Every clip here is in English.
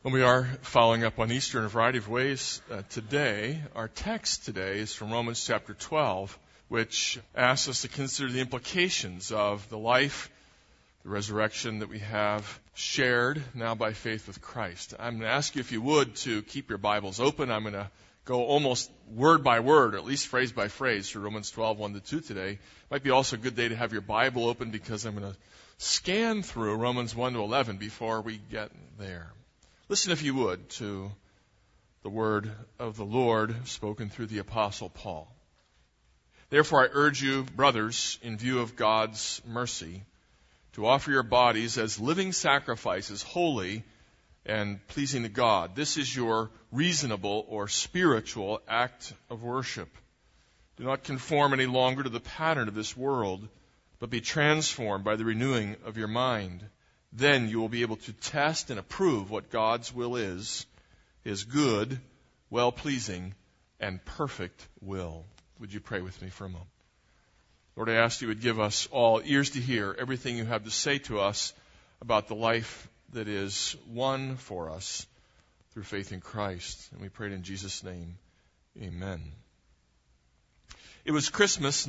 Well, we are following up on Easter in a variety of ways today. Our text today is from Romans chapter 12, which asks us to consider the implications of the life, the resurrection that we have shared now by faith with Christ. I'm going to ask you, if you would, to keep your Bibles open. I'm going to go almost word by word, or at least phrase by phrase, through Romans 12, 1-2 today. Might be also a good day to have your Bible open, because I'm going to scan through Romans 1-11 before we get there. Listen, if you would, to the word of the Lord spoken through the Apostle Paul. Therefore I urge you, brothers, in view of God's mercy, to offer your bodies as living sacrifices, holy and pleasing to God. This is your reasonable or spiritual act of worship. Do not conform any longer to the pattern of this world, but be transformed by the renewing of your mind. Then you will be able to test and approve what God's will is, His good, well-pleasing, and perfect will. Would you pray with me for a moment? Lord, I ask you would give us all ears to hear everything you have to say to us about the life that is won for us through faith in Christ. And we pray it in Jesus' name. Amen. It was Christmas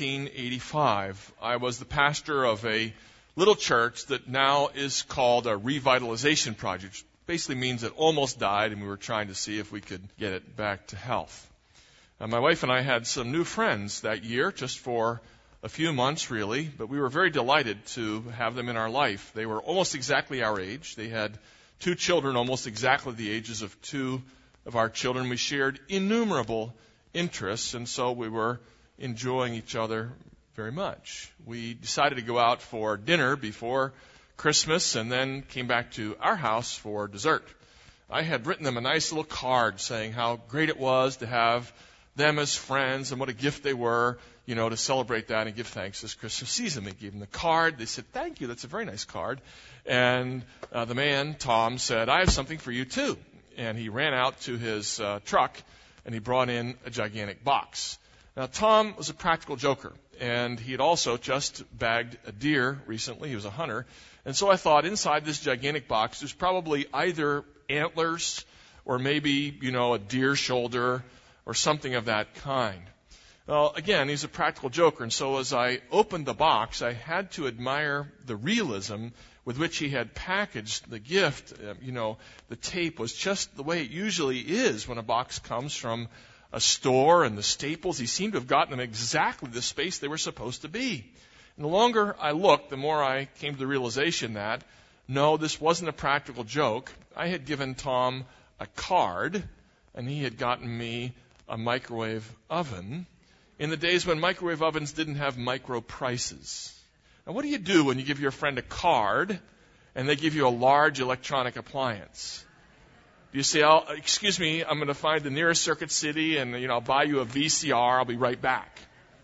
1985. I was the pastor of a little church that now is called a revitalization project, which basically means it almost died, and we were trying to see if we could get it back to health. My wife and I had some new friends that year, just for a few months really, but we were very delighted to have them in our life. They were almost exactly our age. They had 2 children almost exactly the ages of 2 of our children. We shared innumerable interests, and so we were enjoying each other very much. We decided to go out for dinner before Christmas and then came back to our house for dessert. I had written them a nice little card saying how great it was to have them as friends and what a gift they were, to celebrate that and give thanks this Christmas season. They gave them the card. They said, "Thank you, that's a very nice card." And the man, Tom, said, "I have something for you too." And he ran out to his truck and he brought in a gigantic box. Now, Tom was a practical joker, and he had also just bagged a deer recently. He was a hunter. And so I thought, inside this gigantic box, there's probably either antlers or maybe, a deer shoulder or something of that kind. Well, again, he's a practical joker, and so as I opened the box, I had to admire the realism with which he had packaged the gift. The tape was just the way it usually is when a box comes from a store, and the staples, he seemed to have gotten them exactly the space they were supposed to be. And the longer I looked, the more I came to the realization that, no, this wasn't a practical joke. I had given Tom a card, and he had gotten me a microwave oven in the days when microwave ovens didn't have micro prices. Now, what do you do when you give your friend a card and they give you a large electronic appliance? Do you say, "Excuse me, I'm going to find the nearest Circuit City and, I'll buy you a VCR, I'll be right back"?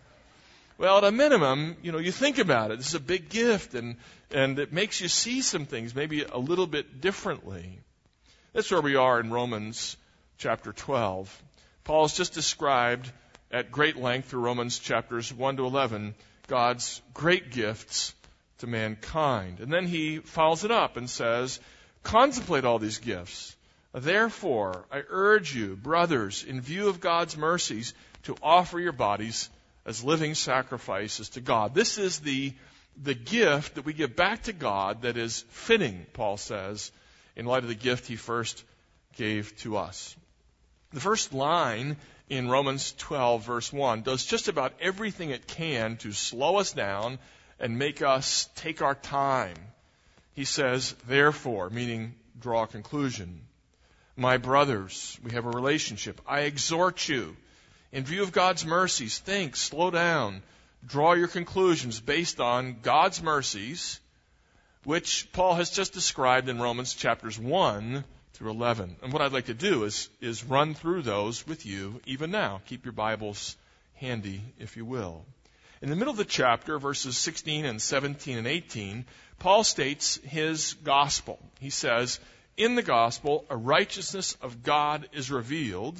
Well, at a minimum, you think about it. This is a big gift, and it makes you see some things maybe a little bit differently. That's where we are in Romans chapter 12. Paul has just described at great length through Romans chapters 1-11 God's great gifts to mankind. And then he follows it up and says, contemplate all these gifts. Therefore, I urge you, brothers, in view of God's mercies, to offer your bodies as living sacrifices to God. This is the gift that we give back to God that is fitting, Paul says, in light of the gift he first gave to us. The first line in Romans 12, verse 1, does just about everything it can to slow us down and make us take our time. He says, therefore, meaning draw a conclusion. My brothers, we have a relationship. I exhort you, in view of God's mercies, think, slow down, draw your conclusions based on God's mercies, which Paul has just described in Romans chapters 1-11. And what I'd like to do is run through those with you even now. Keep your Bibles handy, if you will. In the middle of the chapter, verses 16 and 17 and 18, Paul states his gospel. He says, in the gospel, a righteousness of God is revealed,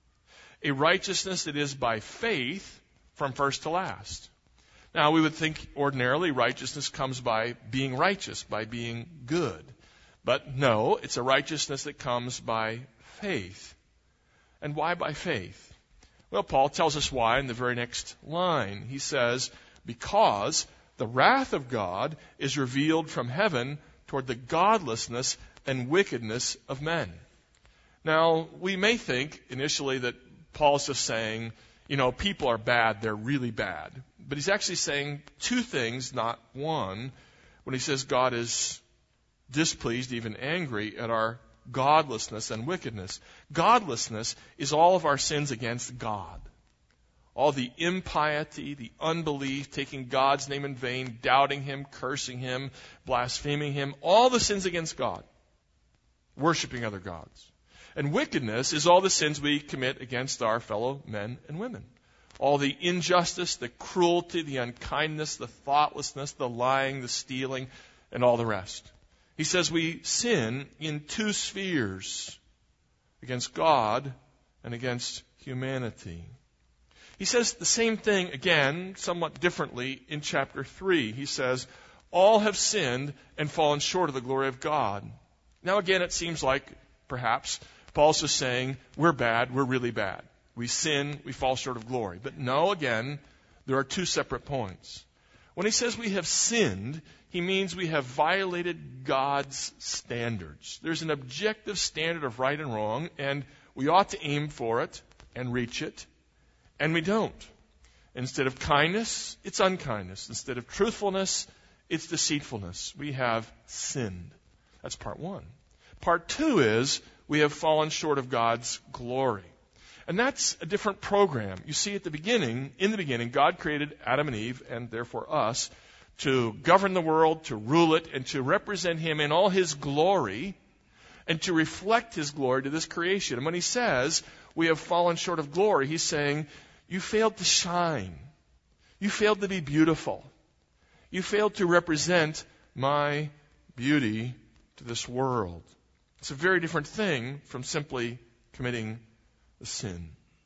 a righteousness that is by faith from first to last. Now, we would think ordinarily righteousness comes by being righteous, by being good. But no, it's a righteousness that comes by faith. And why by faith? Well, Paul tells us why in the very next line. He says, because the wrath of God is revealed from heaven toward the godlessness and wickedness of men. Now, we may think initially that Paul's just saying, people are bad, they're really bad. But he's actually saying two things, not one, when he says God is displeased, even angry, at our godlessness and wickedness. Godlessness is all of our sins against God. All the impiety, the unbelief, taking God's name in vain, doubting Him, cursing Him, blaspheming Him, all the sins against God, worshiping other gods. And wickedness is all the sins we commit against our fellow men and women. All the injustice, the cruelty, the unkindness, the thoughtlessness, the lying, the stealing, and all the rest. He says we sin in two spheres, against God and against humanity. He says the same thing again, somewhat differently, in chapter 3. He says, all have sinned and fallen short of the glory of God. Now again, it seems like perhaps Paul's just saying, we're bad, we're really bad. We sin, we fall short of glory. But no, again, there are two separate points. When he says we have sinned, he means we have violated God's standards. There's an objective standard of right and wrong, and we ought to aim for it and reach it, and we don't. Instead of kindness, it's unkindness. Instead of truthfulness, it's deceitfulness. We have sinned. That's part one. Part two is we have fallen short of God's glory. And that's a different program. You see, in the beginning, God created Adam and Eve, and therefore us, to govern the world, to rule it, and to represent Him in all His glory, and to reflect His glory to this creation. And when He says we have fallen short of glory, He's saying, you failed to shine. You failed to be beautiful. You failed to represent my beauty to this world. It's a very different thing from simply committing a sin.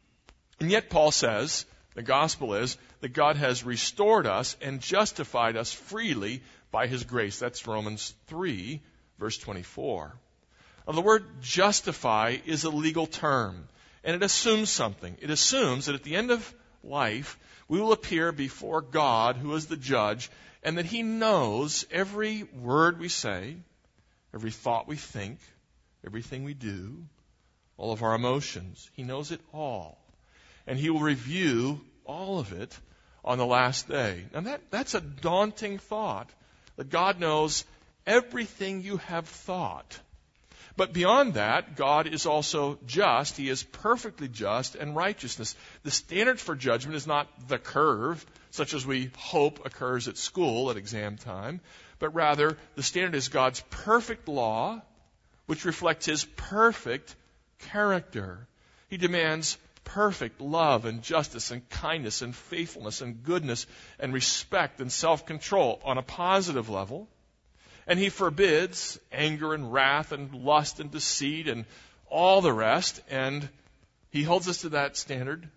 And yet Paul says, the gospel is, that God has restored us and justified us freely by His grace. That's Romans 3, verse 24. Now, the word justify is a legal term, and it assumes something. It assumes that at the end of life, we will appear before God, who is the judge, and that He knows every word we say, every thought we think, everything we do, all of our emotions. He knows it all. And He will review all of it on the last day. Now that's a daunting thought, that God knows everything you have thought. But beyond that, God is also just. He is perfectly just and righteousness. The standard for judgment is not the curve, such as we hope occurs at school at exam time, but rather the standard is God's perfect law, which reflects His perfect character. He demands perfect love and justice and kindness and faithfulness and goodness and respect and self-control on a positive level. And He forbids anger and wrath and lust and deceit and all the rest. And He holds us to that standard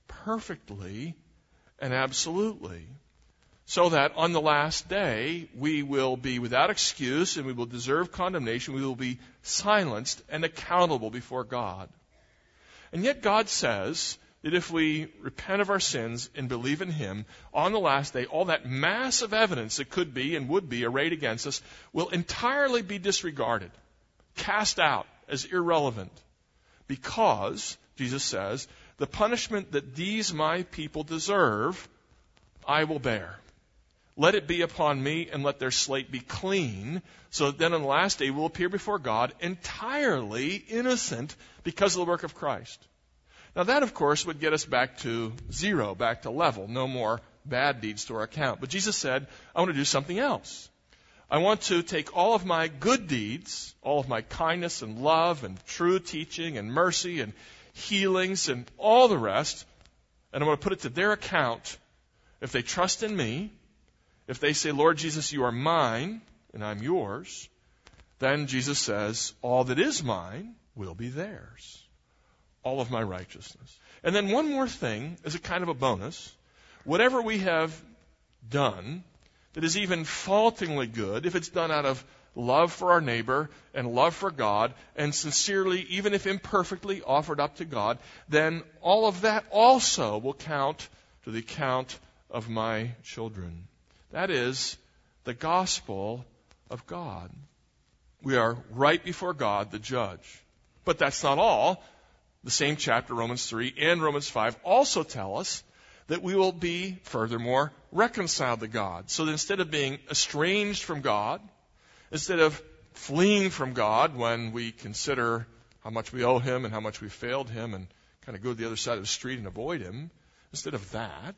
perfectly and absolutely. So that on the last day, we will be without excuse and we will deserve condemnation. We will be silenced and accountable before God. And yet God says that if we repent of our sins and believe in Him, on the last day, all that massive evidence that could be and would be arrayed against us will entirely be disregarded, cast out as irrelevant. Because, Jesus says, the punishment that these my people deserve, I will bear. Let it be upon me, and let their slate be clean, so that then on the last day we'll appear before God entirely innocent because of the work of Christ. Now that, of course, would get us back to zero, back to level, no more bad deeds to our account. But Jesus said, I want to do something else. I want to take all of my good deeds, all of my kindness and love and true teaching and mercy and healings and all the rest, and I want to put it to their account. If they trust in me, if they say, Lord Jesus, you are mine and I'm yours, then Jesus says, all that is mine will be theirs. All of my righteousness. And then one more thing as a kind of a bonus. Whatever we have done that is even faultingly good, if it's done out of love for our neighbor and love for God, and sincerely, even if imperfectly, offered up to God, then all of that also will count to the account of my children. That is the gospel of God. We are right before God, the judge. But that's not all. The same chapter, Romans 3 and Romans 5, also tell us that we will be, furthermore, reconciled to God. So that instead of being estranged from God, instead of fleeing from God when we consider how much we owe Him and how much we failed Him and kind of go to the other side of the street and avoid Him, instead of that,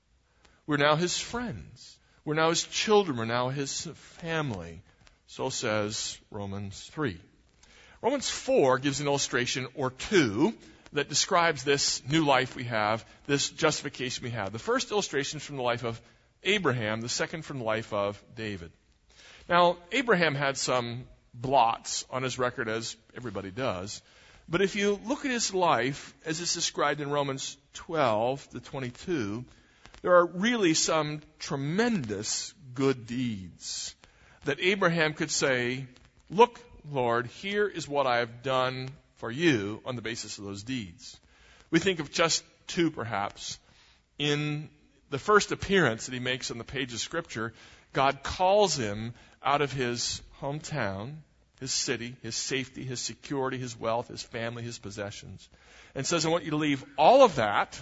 we're now His friends. We're now His children. We're now His family. So says Romans 3. Romans 4 gives an illustration or two that describes this new life we have, this justification we have. The first illustration is from the life of Abraham, the second from the life of David. Now, Abraham had some blots on his record, as everybody does. But if you look at his life, as it's described in Romans 12 to 22, there are really some tremendous good deeds that Abraham could say, look, Lord, here is what I have done for you on the basis of those deeds. We think of just two, perhaps. In the first appearance that he makes on the page of Scripture, God calls him out of his hometown, his city, his safety, his security, his wealth, his family, his possessions, and says, I want you to leave all of that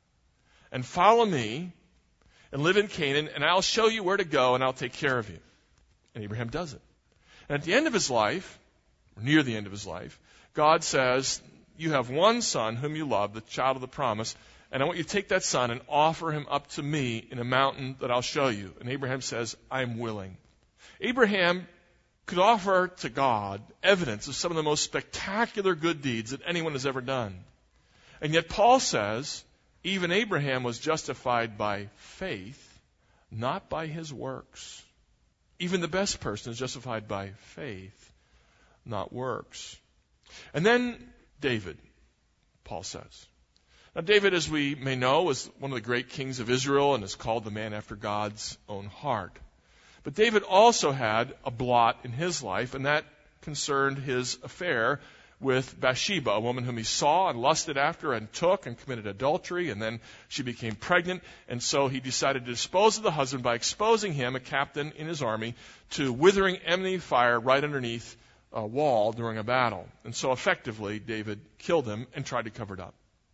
and follow me and live in Canaan, and I'll show you where to go, and I'll take care of you. And Abraham does it. And at the end of his life, or near the end of his life, God says, you have one son whom you love, the child of the promise, and I want you to take that son and offer him up to me in a mountain that I'll show you. And Abraham says, I'm willing. Abraham could offer to God evidence of some of the most spectacular good deeds that anyone has ever done. And yet Paul says, even Abraham was justified by faith, not by his works. Even the best person is justified by faith, not works. And then David, Paul says. Now David, as we may know, was one of the great kings of Israel and is called the man after God's own heart. But David also had a blot in his life, and that concerned his affair with Bathsheba, a woman whom he saw and lusted after and took and committed adultery, and then she became pregnant, and so he decided to dispose of the husband by exposing him, a captain in his army, to withering enemy fire right underneath a wall during a battle. And so effectively, David killed him and tried to cover it up.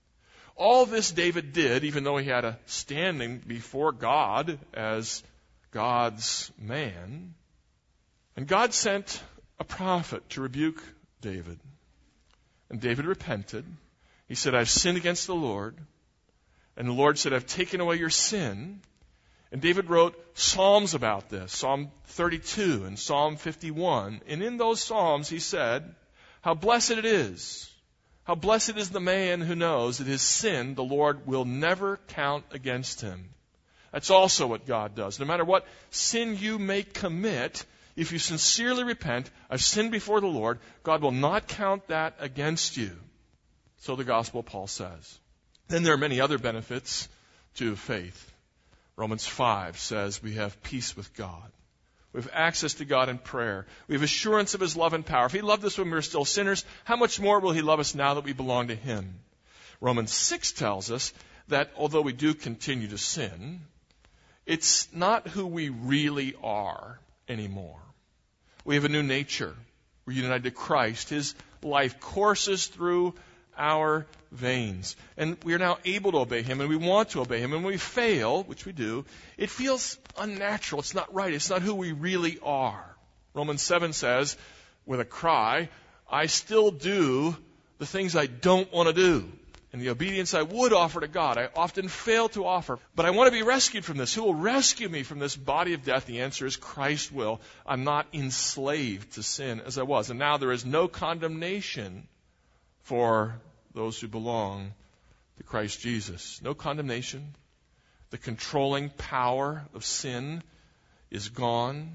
All this David did, even though he had a standing before God as God's man. And God sent a prophet to rebuke David. And David repented. He said, I've sinned against the Lord. And the Lord said, I've taken away your sin. And David wrote psalms about this, Psalm 32 and Psalm 51. And in those psalms he said, how blessed it is. How blessed is the man who knows that his sin the Lord will never count against him. That's also what God does. No matter what sin you may commit, if you sincerely repent, I've sinned before the Lord, God will not count that against you. So the gospel, Paul says. Then there are many other benefits to faith. Romans 5 says we have peace with God. We have access to God in prayer. We have assurance of His love and power. If He loved us when we were still sinners, how much more will He love us now that we belong to Him? Romans 6 tells us that although we do continue to sin, it's not who we really are anymore. We have a new nature. We're united to Christ. His life courses through our veins. And we are now able to obey Him, and we want to obey Him. And when we fail, which we do, it feels unnatural. It's not right. It's not who we really are. Romans 7 says, with a cry, I still do the things I don't want to do. And the obedience I would offer to God, I often fail to offer. But I want to be rescued from this. Who will rescue me from this body of death? The answer is Christ will. I'm not enslaved to sin as I was. And now there is no condemnation for those who belong to Christ Jesus. No condemnation. The controlling power of sin is gone.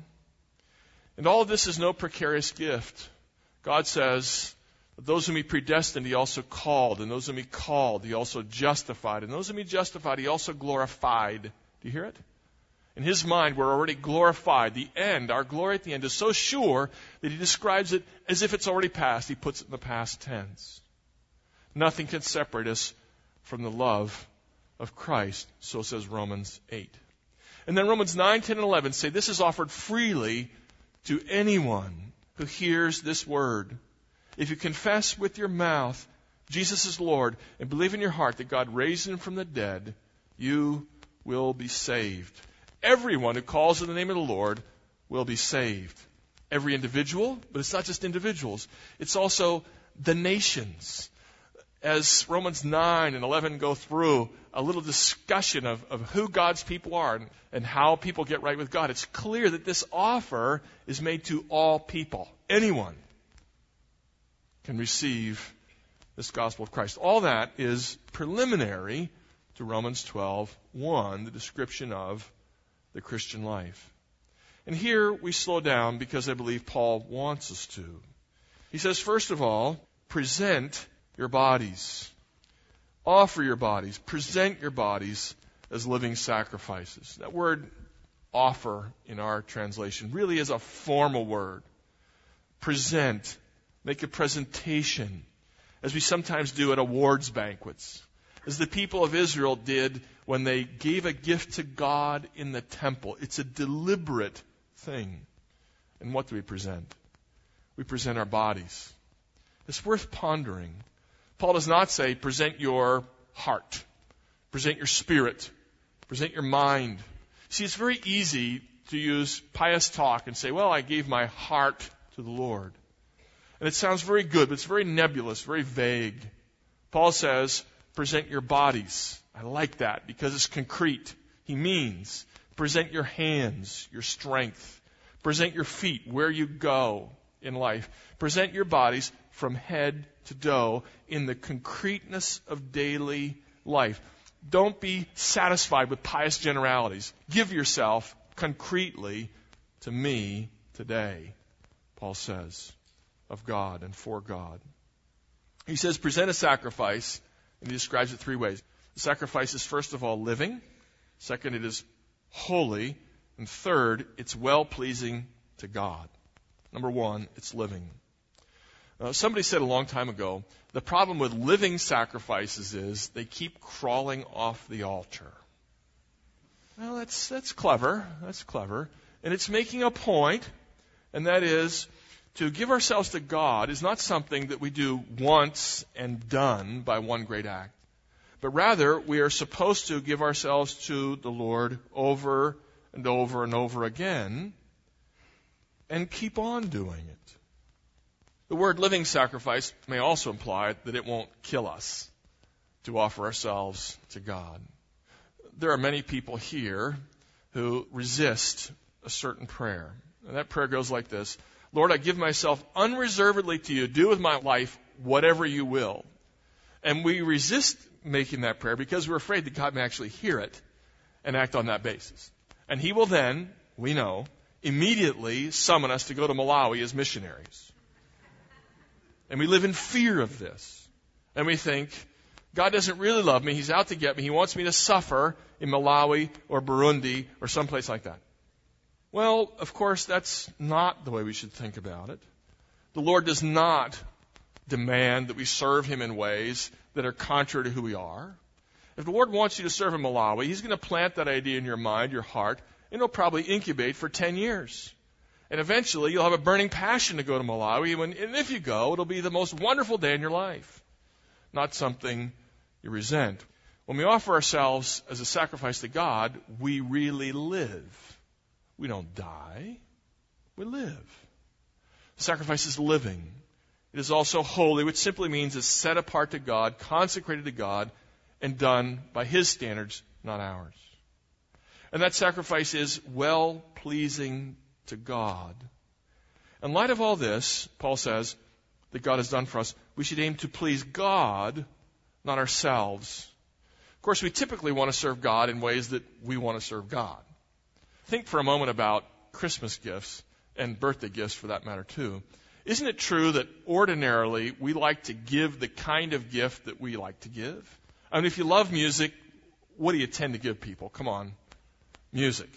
And all of this is no precarious gift. God says, those whom He predestined, He also called. And those whom He called, He also justified. And those whom He justified, He also glorified. Do you hear it? In his mind, we're already glorified. The end, our glory at the end, is so sure that he describes it as if it's already past. He puts it in the past tense. Nothing can separate us from the love of Christ, so says Romans 8. And then Romans 9, 10, and 11 say this is offered freely to anyone who hears this word. If you confess with your mouth Jesus is Lord and believe in your heart that God raised him from the dead, you will be saved. Everyone who calls on the name of the Lord will be saved. Every individual, but it's not just individuals. It's also the nations. As Romans 9 and 11 go through a little discussion of who God's people are and how people get right with God, it's clear that this offer is made to all people. Anyone can receive this gospel of Christ. All that is preliminary to Romans 12:1, the description of the Christian life. And here we slow down because I believe Paul wants us to. He says, first of all, present your bodies. Offer your bodies. Present your bodies as living sacrifices. That word offer in our translation really is a formal word. Present. Make a presentation, as we sometimes do at awards banquets, as the people of Israel did when they gave a gift to God in the temple. It's a deliberate thing. And what do we present? We present our bodies. It's worth pondering. Paul does not say, present your heart, present your spirit, present your mind. See, it's very easy to use pious talk and say, well, I gave my heart to the Lord. And it sounds very good, but it's very nebulous, very vague. Paul says, present your bodies. I like that because it's concrete. He means present your hands, your strength. Present your feet, where you go in life. Present your bodies from head to toe in the concreteness of daily life. Don't be satisfied with pious generalities. Give yourself concretely to me today, Paul says, of God and for God. He says, present a sacrifice, and he describes it three ways. The sacrifice is, first of all, living. Second, it is holy. And third, it's well-pleasing to God. Number one, it's living. Somebody said a long time ago, the problem with living sacrifices is they keep crawling off the altar. Well, that's clever. That's clever. And it's making a point, and that is, to give ourselves to God is not something that we do once and done by one great act. But rather, we are supposed to give ourselves to the Lord over and over and over again and keep on doing it. The word living sacrifice may also imply that it won't kill us to offer ourselves to God. There are many people here who resist a certain prayer. And that prayer goes like this: Lord, I give myself unreservedly to you. Do with my life whatever you will. And we resist making that prayer because we're afraid that God may actually hear it and act on that basis. And he will then, we know, immediately summon us to go to Malawi as missionaries. And we live in fear of this. And we think, God doesn't really love me. He's out to get me. He wants me to suffer in Malawi or Burundi or someplace like that. Well, of course, that's not the way we should think about it. The Lord does not demand that we serve him in ways that are contrary to who we are. If the Lord wants you to serve in Malawi, he's going to plant that idea in your mind, your heart, and it'll probably incubate for 10 years. And eventually, you'll have a burning passion to go to Malawi, and if you go, it'll be the most wonderful day in your life, not something you resent. When we offer ourselves as a sacrifice to God, we really live. We don't die. We live. Sacrifice is living. It is also holy, which simply means it's set apart to God, consecrated to God, and done by his standards, not ours. And that sacrifice is well-pleasing to God. In light of all this, Paul says, that God has done for us, we should aim to please God, not ourselves. Of course, we typically want to serve God in ways that we want to serve God. Think for a moment about Christmas gifts and birthday gifts for that matter too. Isn't it true that ordinarily we like to give the kind of gift that we like to give? I mean, if you love music, what do you tend to give people? Come on, music.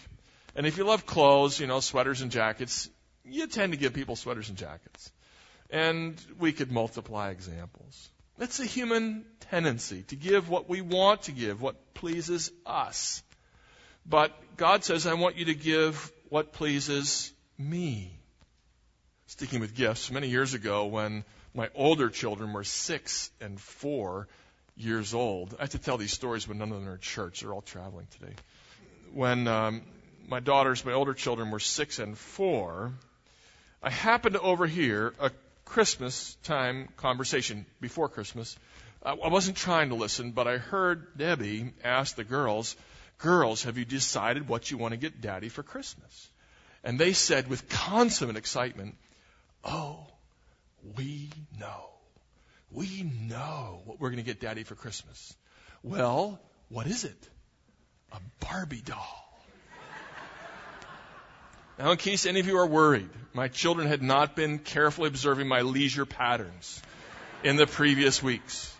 And if you love clothes, sweaters and jackets, you tend to give people sweaters and jackets. And we could multiply examples. That's a human tendency to give what we want to give, what pleases us. But God says, I want you to give what pleases me. Sticking with gifts, many years ago when my older children were 6 and 4 years old. I have to tell these stories, but none of them are at church. They're all traveling today. When my older children were 6 and 4, I happened to overhear a Christmas time conversation before Christmas. I wasn't trying to listen, but I heard Debbie ask the girls, have you decided what you want to get Daddy for Christmas? And they said with consummate excitement, oh, we know. We know what we're going to get Daddy for Christmas. Well, what is it? A Barbie doll. Now, in case any of you are worried, my children had not been carefully observing my leisure patterns in the previous weeks.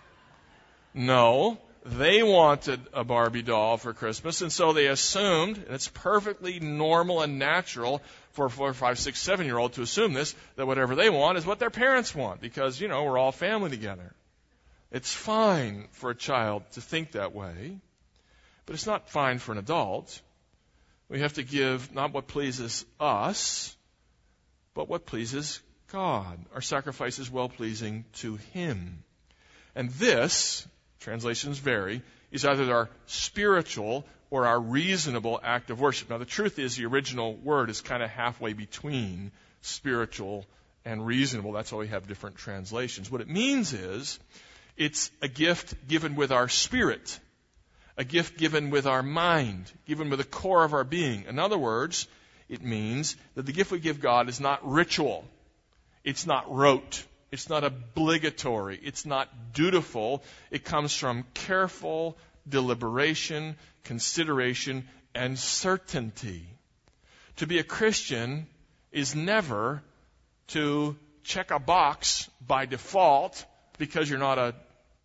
No, they wanted a Barbie doll for Christmas, and so they assumed, and it's perfectly normal and natural for a 4, 5, 6, 7-year-old to assume this, that whatever they want is what their parents want, because, we're all family together. It's fine for a child to think that way, but it's not fine for an adult. We have to give not what pleases us, but what pleases God. Our sacrifice is well-pleasing to Him. And this, translations vary, is either our spiritual or our reasonable act of worship. Now, the truth is the original word is kind of halfway between spiritual and reasonable. That's why we have different translations. What it means is it's a gift given with our spirit, a gift given with our mind, given with the core of our being. In other words, it means that the gift we give God is not ritual. It's not rote. It's not obligatory. It's not dutiful. It comes from careful deliberation, consideration, and certainty. To be a Christian is never to check a box by default because you're not a,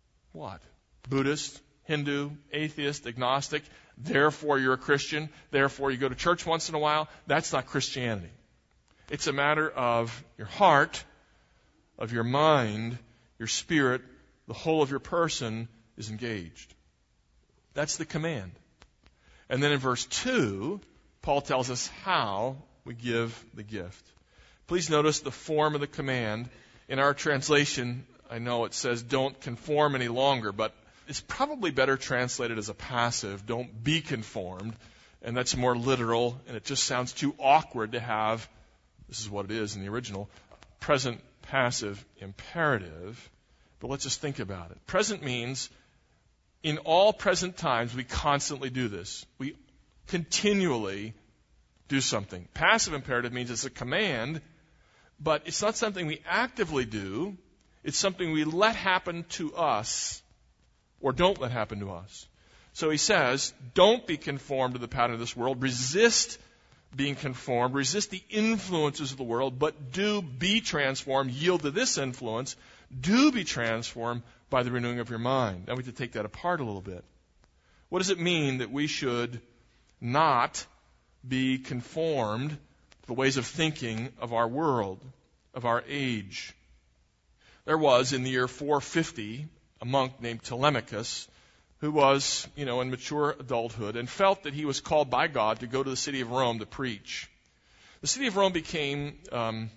Buddhist, Hindu, atheist, agnostic. Therefore you're a Christian. Therefore you go to church once in a while. That's not Christianity. It's a matter of your heart, of your mind, your spirit, the whole of your person is engaged. That's the command. And then in verse 2, Paul tells us how we give the gift. Please notice the form of the command. In our translation, I know it says don't conform any longer, but it's probably better translated as a passive, don't be conformed, and that's more literal, and it just sounds too awkward to have, this is what it is in the original, present passive imperative. But let's just think about it. Present means in all present times we constantly do this. We continually do something. Passive imperative means it's a command, but it's not something we actively do. It's something we let happen to us or don't let happen to us. So he says, don't be conformed to the pattern of this world. Resist being conformed. Resist the influences of the world, but do be transformed. Yield to this influence. Do be transformed by the renewing of your mind. Now we have to take that apart a little bit. What does it mean that we should not be conformed to the ways of thinking of our world, of our age? There was, in the year 450, a monk named Telemachus who was, in mature adulthood and felt that he was called by God to go to the city of Rome to preach. The city of Rome became a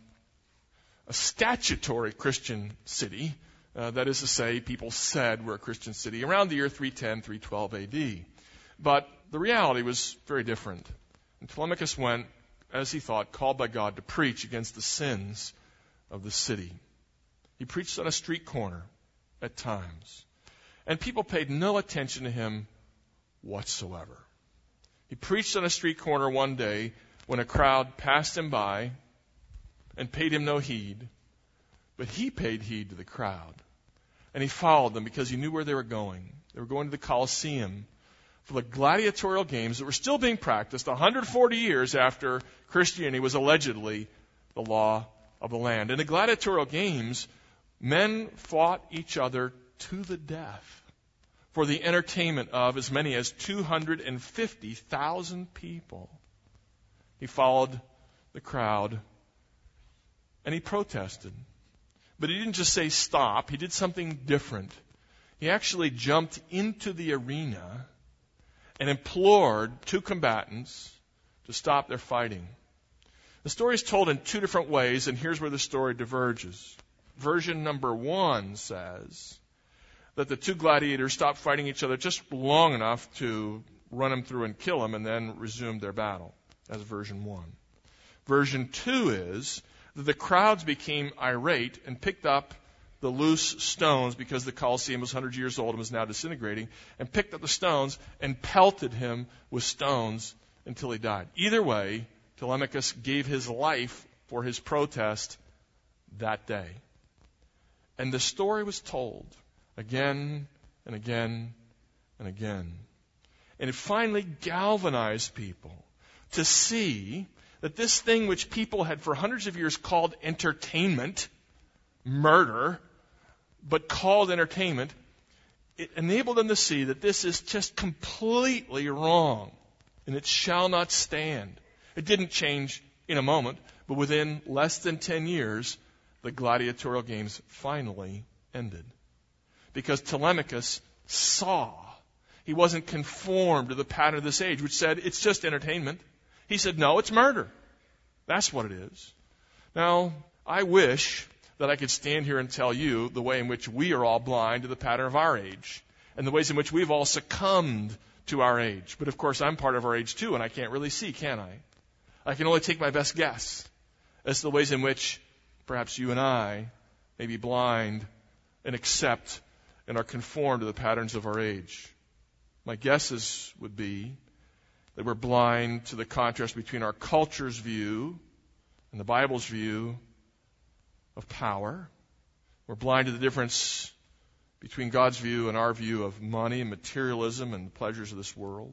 statutory Christian city. That is to say, people said we're a Christian city around the year 310, 312 AD. But the reality was very different. And Telemachus went, as he thought, called by God to preach against the sins of the city. He preached on a street corner at times. And people paid no attention to him whatsoever. He preached on a street corner one day when a crowd passed him by and paid him no heed. But he paid heed to the crowd. And he followed them because he knew where they were going. They were going to the Colosseum for the gladiatorial games that were still being practiced 140 years after Christianity was allegedly the law of the land. In the gladiatorial games, men fought each other to the death for the entertainment of as many as 250,000 people. He followed the crowd, and he protested. But he didn't just say stop. He did something different. He actually jumped into the arena and implored two combatants to stop their fighting. The story is told in two different ways, and here's where the story diverges. Version number 1 says that the two gladiators stopped fighting each other just long enough to run him through and kill him and then resumed their battle. That's version 1. Version 2 is that the crowds became irate and picked up the loose stones, because the Colosseum was 100 years old and was now disintegrating, and picked up the stones and pelted him with stones until he died. Either way, Telemachus gave his life for his protest that day. And the story was told again and again and again. And it finally galvanized people to see that this thing which people had for hundreds of years called entertainment, murder, but called entertainment, it enabled them to see that this is just completely wrong, and it shall not stand. It didn't change in a moment, but within less than 10 years, the gladiatorial games finally ended. Because Telemachus saw. He wasn't conformed to the pattern of this age, which said it's just entertainment. He said, no, it's murder. That's what it is. Now, I wish that I could stand here and tell you the way in which we are all blind to the pattern of our age and the ways in which we've all succumbed to our age. But of course, I'm part of our age too, and I can't really see, can I? I can only take my best guess as to the ways in which perhaps you and I may be blind and accept and are conformed to the patterns of our age. My guesses would be that we're blind to the contrast between our culture's view and the Bible's view of power. We're blind to the difference between God's view and our view of money and materialism and the pleasures of this world.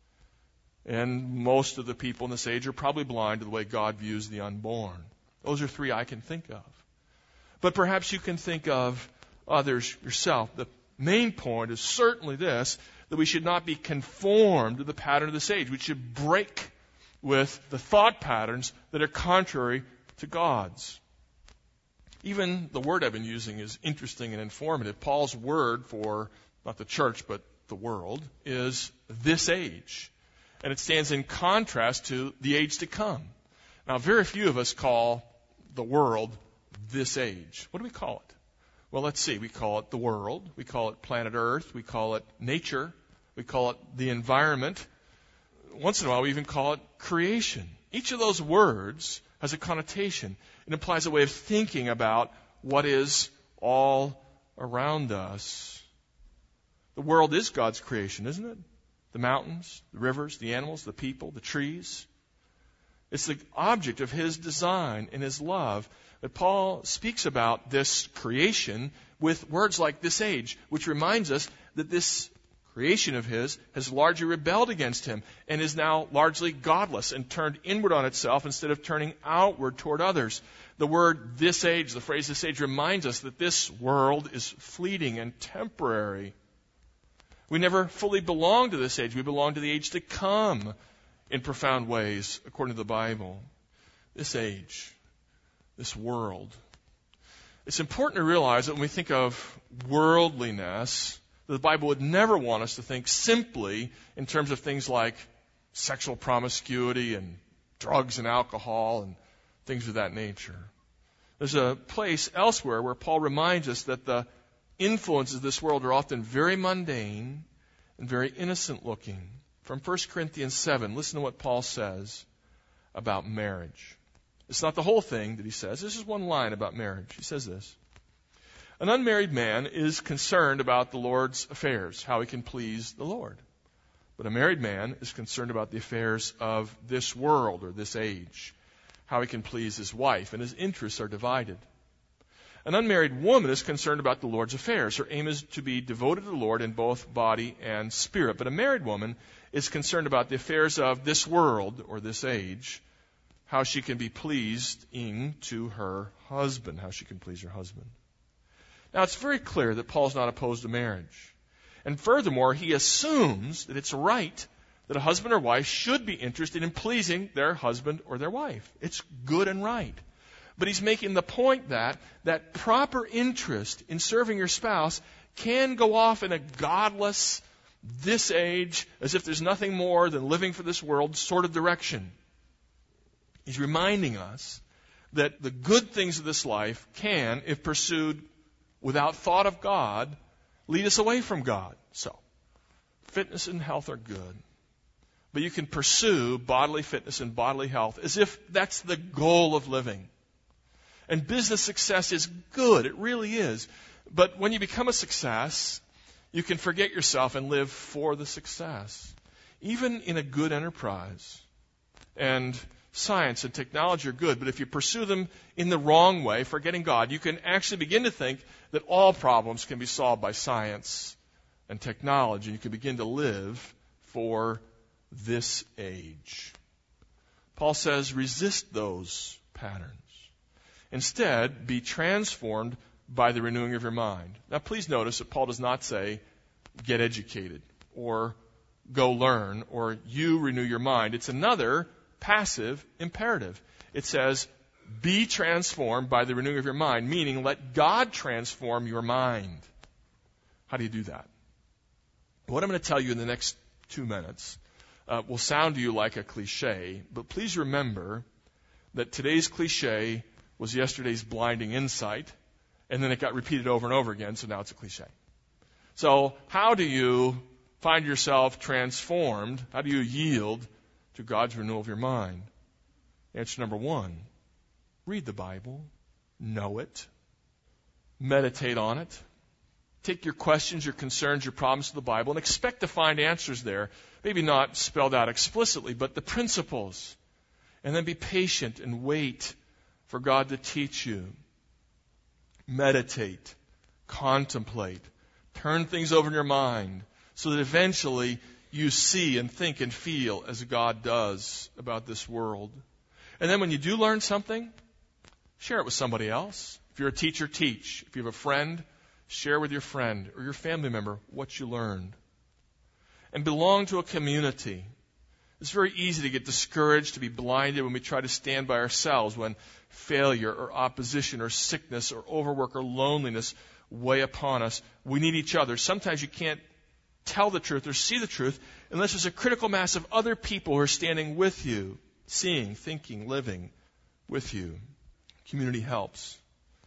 And most of the people in this age are probably blind to the way God views the unborn. Those are three I can think of. But perhaps you can think of others yourself. The main point is certainly this, that we should not be conformed to the pattern of this age. We should break with the thought patterns that are contrary to God's. Even the word I've been using is interesting and informative. Paul's word for, not the church, but the world, is this age. And it stands in contrast to the age to come. Now, very few of us call the world this age. What do we call it? Well, let's see. We call it the world. We call it planet Earth. We call it nature. We call it the environment. Once in a while, we even call it creation. Each of those words has a connotation. It implies a way of thinking about what is all around us. The world is God's creation, isn't it? The mountains, the rivers, the animals, the people, the trees. It's the object of His design and His love. But Paul speaks about this creation with words like this age, which reminds us that this creation of His has largely rebelled against Him and is now largely godless and turned inward on itself instead of turning outward toward others. The word this age, the phrase this age, reminds us that this world is fleeting and temporary. We never fully belong to this age. We belong to the age to come in profound ways, according to the Bible. This age, this world. It's important to realize that when we think of worldliness, the Bible would never want us to think simply in terms of things like sexual promiscuity and drugs and alcohol and things of that nature. There's a place elsewhere where Paul reminds us that the influences of this world are often very mundane and very innocent looking. From 1 Corinthians 7, listen to what Paul says about marriage. It's not the whole thing that he says. This is one line about marriage. He says this. An unmarried man is concerned about the Lord's affairs, how he can please the Lord. But a married man is concerned about the affairs of this world or this age, how he can please his wife, and his interests are divided. An unmarried woman is concerned about the Lord's affairs. Her aim is to be devoted to the Lord in both body and spirit. But a married woman is concerned about the affairs of this world or this age, how she can be pleasing to her husband, how she can please her husband. Now, it's very clear that Paul's not opposed to marriage. And furthermore, he assumes that it's right that a husband or wife should be interested in pleasing their husband or their wife. It's good and right. But he's making the point that proper interest in serving your spouse can go off in a godless, this age, as if there's nothing more than living for this world sort of direction. He's reminding us that the good things of this life can, if pursued without thought of God, lead us away from God. So, fitness and health are good. But you can pursue bodily fitness and bodily health as if that's the goal of living. And business success is good. It really is. But when you become a success, you can forget yourself and live for the success. Even in a good enterprise. And science and technology are good, but if you pursue them in the wrong way, forgetting God, you can actually begin to think that all problems can be solved by science and technology. You can begin to live for this age. Paul says, resist those patterns. Instead, be transformed by the renewing of your mind. Now, please notice that Paul does not say, get educated, or go learn, or you renew your mind. It's another passive imperative. It says, be transformed by the renewing of your mind, meaning let God transform your mind. How do you do that? What I'm going to tell you in the next 2 minutes will sound to you like a cliche, but please remember that today's cliche was yesterday's blinding insight, and then it got repeated over and over again, so now it's a cliche. So how do you find yourself transformed? How do you yield to God's renewal of your mind? Answer number 1, read the Bible, know it, meditate on it, take your questions, your concerns, your problems to the Bible, and expect to find answers there. Maybe not spelled out explicitly, but the principles. And then be patient and wait for God to teach you. Meditate, contemplate, turn things over in your mind so that eventually you see and think and feel as God does about this world. And then when you do learn something, share it with somebody else. If you're a teacher, teach. If you have a friend, share with your friend or your family member what you learned. And belong to a community. It's very easy to get discouraged, to be blinded when we try to stand by ourselves, when failure or opposition or sickness or overwork or loneliness weigh upon us. We need each other. Sometimes you can't tell the truth or see the truth unless there's a critical mass of other people who are standing with you, seeing, thinking, living with you. Community helps.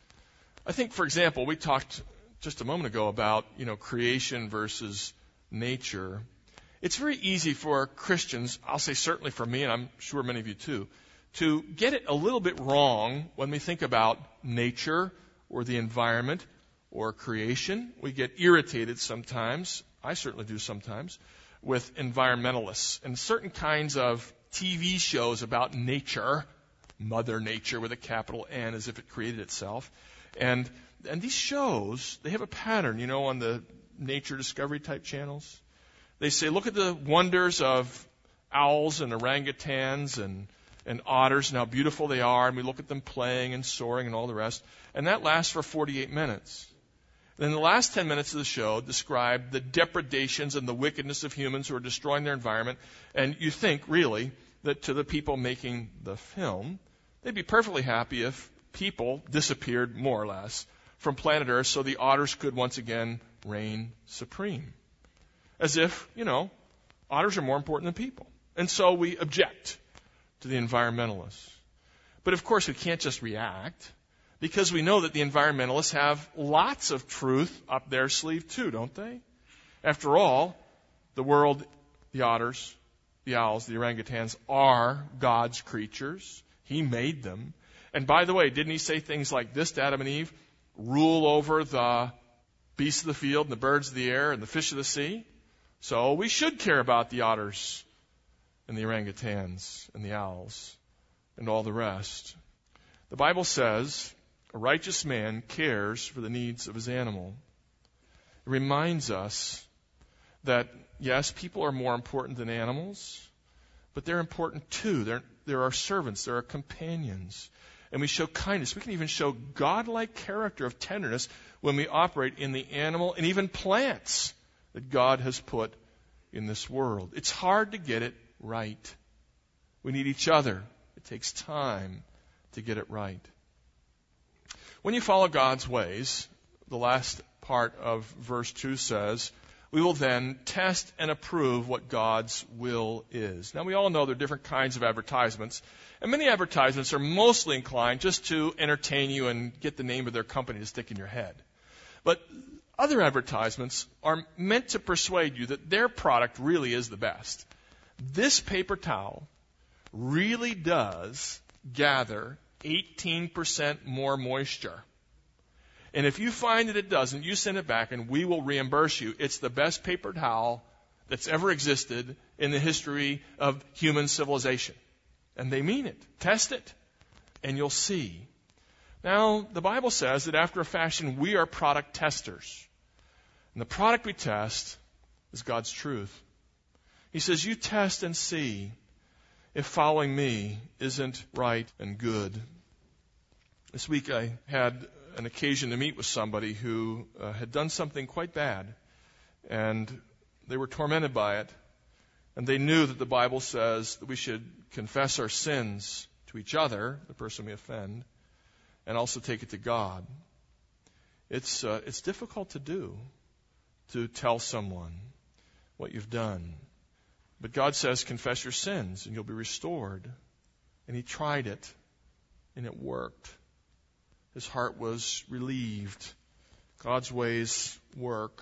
I think, for example, we talked just a moment ago about, creation versus nature. It's very easy for Christians, I'll say certainly for me, and I'm sure many of you too, to get it a little bit wrong when we think about nature or the environment or creation. We get irritated sometimes, I certainly do sometimes, with environmentalists and certain kinds of TV shows about nature, Mother Nature with a capital N as if it created itself. And these shows, they have a pattern, on the nature discovery type channels. They say, look at the wonders of owls and orangutans and otters and how beautiful they are. And we look at them playing and soaring and all the rest. And that lasts for 48 minutes. And then the last 10 minutes of the show describe the depredations and the wickedness of humans who are destroying their environment. And you think, really, that to the people making the film, they'd be perfectly happy if people disappeared, more or less, from planet Earth so the otters could once again reign supreme. As if, otters are more important than people. And so we object to the environmentalists. But of course we can't just react, because we know that the environmentalists have lots of truth up their sleeve too, don't they? After all, the world, the otters, the owls, the orangutans are God's creatures. He made them. And by the way, didn't he say things like this to Adam and Eve? Rule over the beasts of the field and the birds of the air and the fish of the sea. So we should care about the otters and the orangutans and the owls and all the rest. The Bible says a righteous man cares for the needs of his animal. It reminds us that, yes, people are more important than animals, but they're important too. They're our servants. They're our companions. And we show kindness. We can even show godlike character of tenderness when we operate in the animal and even plants that God has put in this world. It's hard to get it right. We need each other. It takes time to get it right. When you follow God's ways, the last part of verse 2 says, we will then test and approve what God's will is. Now, we all know there are different kinds of advertisements, and many advertisements are mostly inclined just to entertain you and get the name of their company to stick in your head. But other advertisements are meant to persuade you that their product really is the best. This paper towel really does gather 18% more moisture. And if you find that it doesn't, you send it back and we will reimburse you. It's the best paper towel that's ever existed in the history of human civilization. And they mean it. Test it, and you'll see. Now, the Bible says that after a fashion, we are product testers. And the product we test is God's truth. He says, you test and see if following me isn't right and good. This week I had an occasion to meet with somebody who had done something quite bad, and they were tormented by it, and they knew that the Bible says that we should confess our sins to each other, the person we offend, and also take it to God. It's difficult to do, to tell someone what you've done. But God says, confess your sins and you'll be restored. And he tried it, and it worked. His heart was relieved. God's ways work.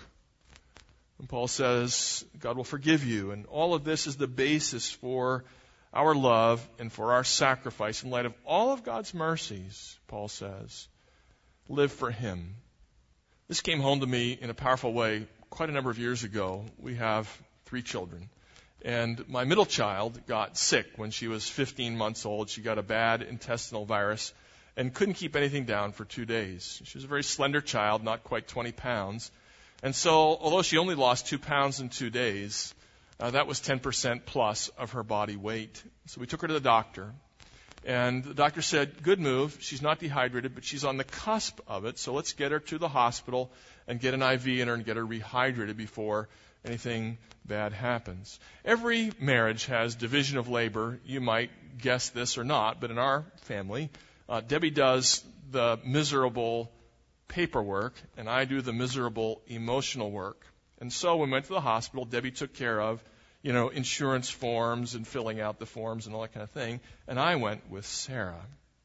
And Paul says, God will forgive you. And all of this is the basis for our love and for our sacrifice. In light of all of God's mercies, Paul says, live for him. This came home to me in a powerful way quite a number of years ago. We have 3 children. And my middle child got sick when she was 15 months old. She got a bad intestinal virus and couldn't keep anything down for 2 days. She was a very slender child, not quite 20 pounds. And so, although she only lost 2 pounds in 2 days, that was 10% plus of her body weight. So we took her to the doctor. And the doctor said, good move. She's not dehydrated, but she's on the cusp of it. So let's get her to the hospital and get an IV in her and get her rehydrated before anything bad happens. Every marriage has division of labor. You might guess this or not, but in our family, Debbie does the miserable paperwork, and I do the miserable emotional work. And so when we went to the hospital, Debbie took care of, insurance forms and filling out the forms and all that kind of thing, and I went with Sarah.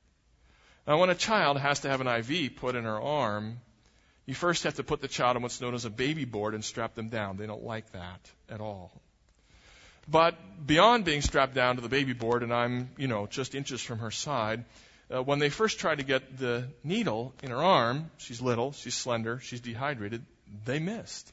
Now, when a child has to have an IV put in her arm, you first have to put the child on what's known as a baby board and strap them down. They don't like that at all. But beyond being strapped down to the baby board, and I'm, just inches from her side, when they first tried to get the needle in her arm, she's little, she's slender, she's dehydrated, they missed.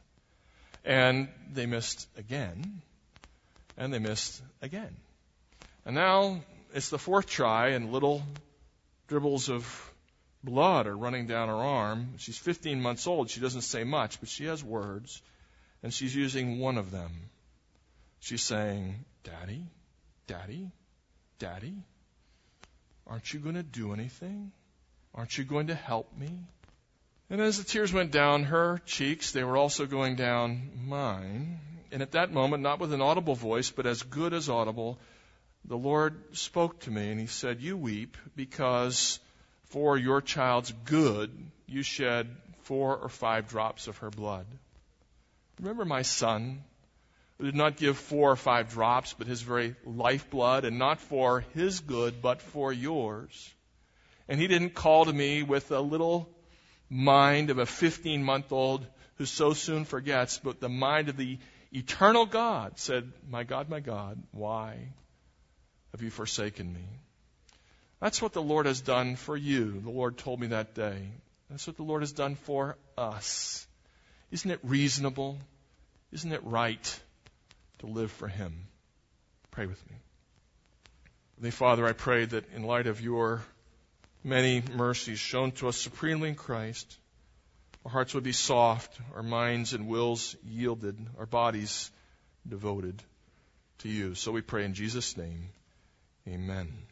And they missed again, and they missed again. And now it's the 4th try, and little dribbles of blood are running down her arm. She's 15 months old. She doesn't say much, but she has words, and she's using one of them. She's saying, Daddy, Daddy, Daddy, aren't you going to do anything? Aren't you going to help me? And as the tears went down her cheeks, they were also going down mine. And at that moment, not with an audible voice, but as good as audible, the Lord spoke to me, and he said, you weep because for your child's good, you shed 4 or 5 drops of her blood. Remember my son, who did not give 4 or 5 drops, but his very lifeblood, and not for his good, but for yours. And he didn't call to me with a little mind of a 15-month-old who so soon forgets, but the mind of the eternal God said, my God, why have you forsaken me? That's what the Lord has done for you. The Lord told me that day. That's what the Lord has done for us. Isn't it reasonable? Isn't it right to live for him? Pray with me. Heavenly Father, I pray that in light of your many mercies shown to us supremely in Christ, our hearts would be soft, our minds and wills yielded, our bodies devoted to you. So we pray in Jesus' name. Amen.